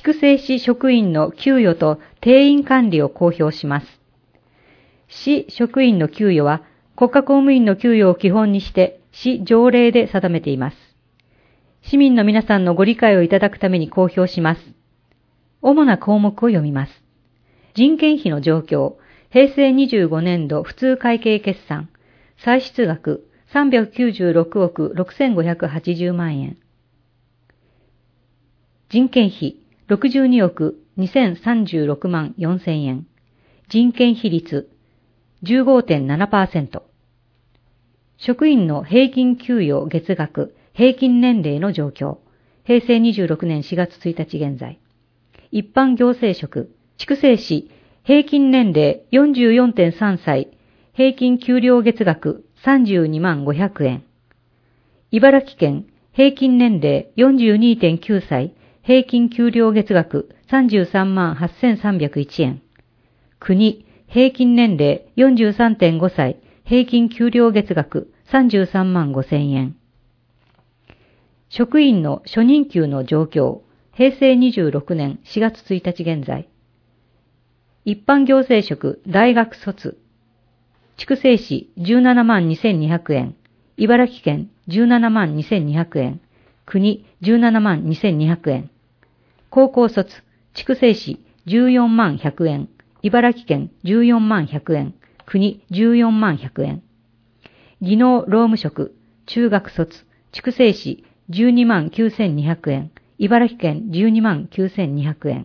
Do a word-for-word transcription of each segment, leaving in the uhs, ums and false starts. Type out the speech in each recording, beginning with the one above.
畜生市職員の給与と定員管理を公表します。市職員の給与は国家公務員の給与を基本にして市条例で定めています。市民の皆さんのご理解をいただくために公表します。主な項目を読みます。人件費の状況、へいせいにじゅうごねんど普通会計決算、歳出額さんびゃくきゅうじゅうろくおくろくせんごひゃくはちじゅうまんえん。人件費ろくじゅうにおくにせんさんじゅうろくまんよんせんえん。人件費率 じゅうごてんななパーセント。職員の平均給与月額平均年齢の状況。へいせいにじゅうろくねんしがつついたち現在。一般行政職、畜生士、平均年齢 よんじゅうよんてんさんさい、平均給料月額さんじゅうにまんごひゃくえん。茨城県、平均年齢 よんじゅうにてんきゅうさい、平均給料月額さんじゅうさんまんはっせんさんびゃくいちえん。国、平均年齢 よんじゅうさんてんごさい、平均給料月額さんじゅうさんまんごせんえん。職員の初任給の状況、へいせいにじゅうろくねんしがつついたち現在。一般行政職大学卒。畜生士じゅうななまんにせんにひゃくえん。茨城県じゅうななまんにせんにひゃくえん。国じゅうななまんにせんにひゃくえん。高校卒。畜生士じゅうよんまんひゃくえん。茨城県じゅうよんまんひゃくえん。国じゅうよんまんひゃくえん。技能労務職。中学卒。畜生士じゅうにまんきゅうせんにひゃくえん。茨城県じゅうにまんきゅうせんにひゃくえん。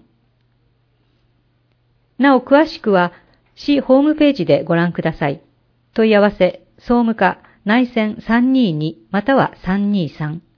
なお詳しくは市ホームページでご覧ください。問い合わせ、総務課内線さんにーにまたはさんにーさん。